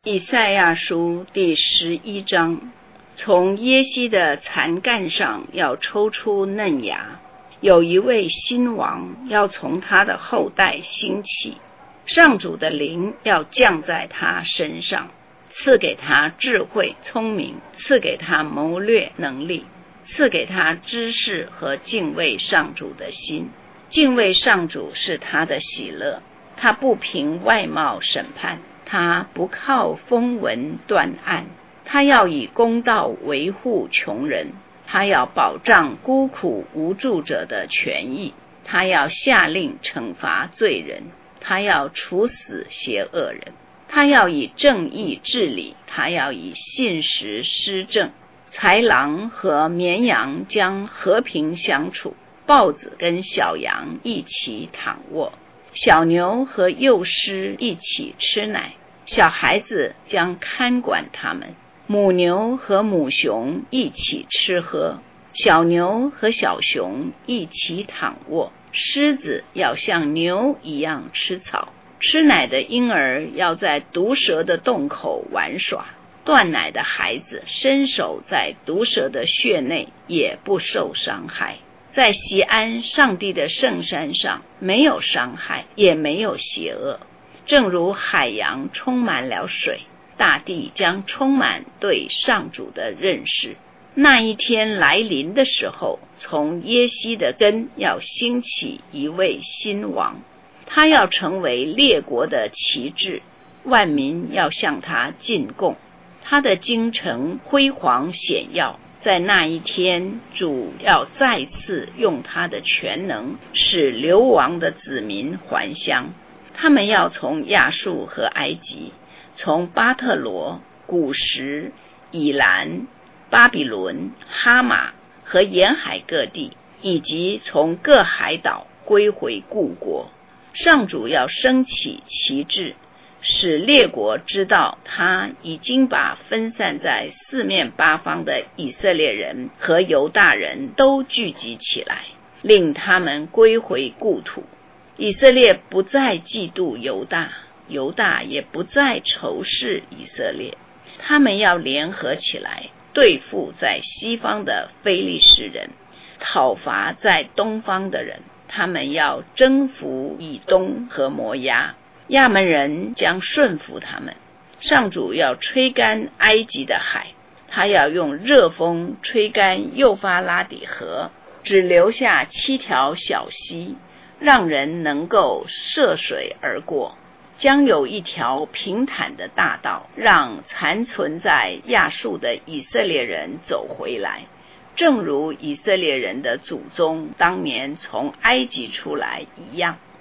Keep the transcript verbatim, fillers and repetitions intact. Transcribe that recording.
以赛亚书第十一章，从耶西的残干上要抽出嫩芽，有一位新王要从他的后代兴起，上主的灵要降在他身上，赐给他智慧聪明，赐给他谋略能力，赐给他知识和敬畏上主的心。敬畏上主是他的喜乐，他不凭外貌审判，他不靠风闻断案，他要以公道维护穷人，他要保障孤苦无助者的权益，他要下令惩罚罪人，他要处死邪恶人，他要以正义治理，他要以信实施政。豺狼和绵羊将和平相处，豹子跟小羊一起躺卧，小牛和幼狮一起吃奶，小孩子将看管他们，母牛和母熊一起吃喝，小牛和小熊一起躺卧，狮子要像牛一样吃草，吃奶的婴儿要在毒蛇的洞口玩耍，断奶的孩子伸手在毒蛇的穴内也不受伤害。在锡安上帝的圣山上，没有伤害，也没有邪恶。正如海洋充满了水，大地将充满对上主的认识。那一天来临的时候，从耶西的根要兴起一位新王，他要成为列国的旗帜，万民要向他进贡。他的京城辉煌显耀，在那一天，主要再次用他的全能使流亡的子民还乡。他们要从亚述和埃及，从巴特罗、古时、以兰、巴比伦、哈马和沿海各地，以及从各海岛归回故国。上主要升起旗帜，使列国知道他已经把分散在四面八方的以色列人和犹大人都聚集起来，令他们归回故土。以色列不再嫉妒犹大，犹大也不再仇视以色列，他们要联合起来对付在西方的非利士人，讨伐在东方的人。他们要征服以东和摩押，亚扪人将顺服他们。上主要吹干埃及的海，他要用热风吹干幼发拉底河，只留下七条小溪，让人能够涉水而过。将有一条平坦的大道，让残存在亚述的以色列人走回来，正如以色列人的祖宗当年从埃及出来一样。